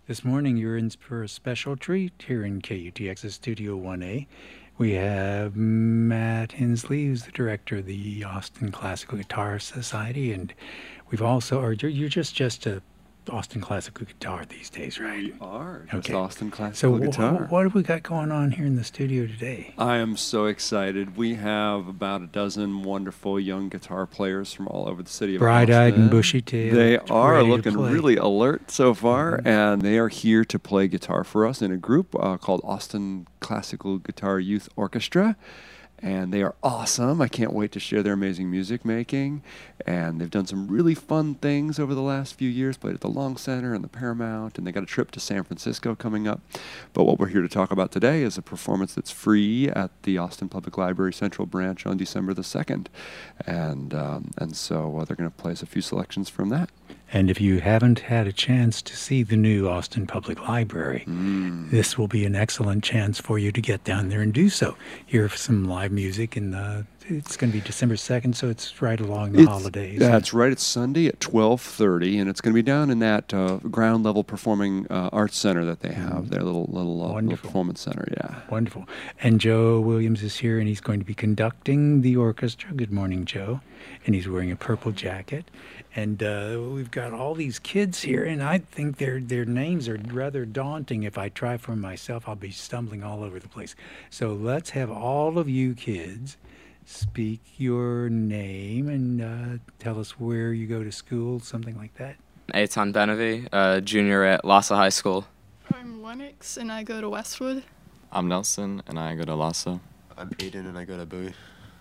This morning, you're in for a special treat here in KUTX's Studio 1A. We have Matt Hensley, who's the director of the Austin Classical Guitar Society, and we've also, or you're just a Austin Classical Guitar these days, right? We are just Okay. Austin Classical So Guitar. what have we got going on here in the studio today? I am so excited. We have about a dozen wonderful young guitar players from all over the city of Bright-eyed Austin. and bushy-tailed. They are ready to looking play. really alert so far, and they are here to play guitar for us in a group called Austin Classical Guitar Youth Orchestra. And they are awesome. I can't wait to share their amazing music making. And they've done some really fun things over the last few years, played at the Long Center and the Paramount, and they got a trip to San Francisco coming up. But what we're here to talk about today is a performance that's free at the Austin Public Library Central Branch on December the 2nd. And so they're going to play us a few selections from that. And if you haven't had a chance to see the new Austin Public Library, this will be an excellent chance for you to get down there and do so. Hear some live music, and it's going to be December 2nd, so it's right along the holidays. That's right. It's Sunday at 12:30, and it's going to be down in that ground level performing arts center that they have, their little performance center. Yeah. Wonderful. And Joe Williams is here, and he's going to be conducting the orchestra. Good morning, Joe. And he's wearing a purple jacket. And we've got all these kids here, and I think their names are rather daunting. If I try for myself, I'll be stumbling all over the place. So let's have all of you kids speak your name and tell us where you go to school, something like that. Eitan Benavi, junior at Lhasa High School. I'm Lennox, and I go to Westwood. I'm Nelson, and I go to Lhasa. I'm Aiden, and I go to Bowie.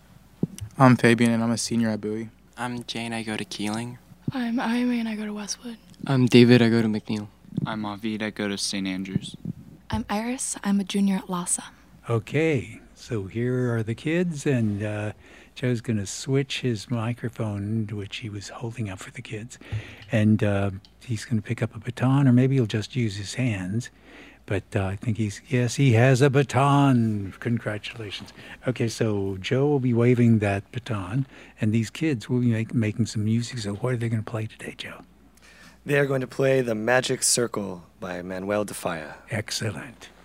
I'm Fabian, and I'm a senior at Bowie. I'm Jane, I go to Keeling. I'm Iame, and I go to Westwood. I'm David, I go to McNeil. I'm Avid, I go to St. Andrews. I'm Iris, I'm a junior at Lhasa. Okay, so here are the kids, and Joe's going to switch his microphone, which he was holding up for the kids, and he's going to pick up a baton, or maybe he'll just use his hands. But I think he has a baton. Congratulations. Okay, so Joe will be waving that baton, and these kids will be making some music. So what are they going to play today, Joe? They are going to play The Magic Circle by Manuel de Falla. Excellent.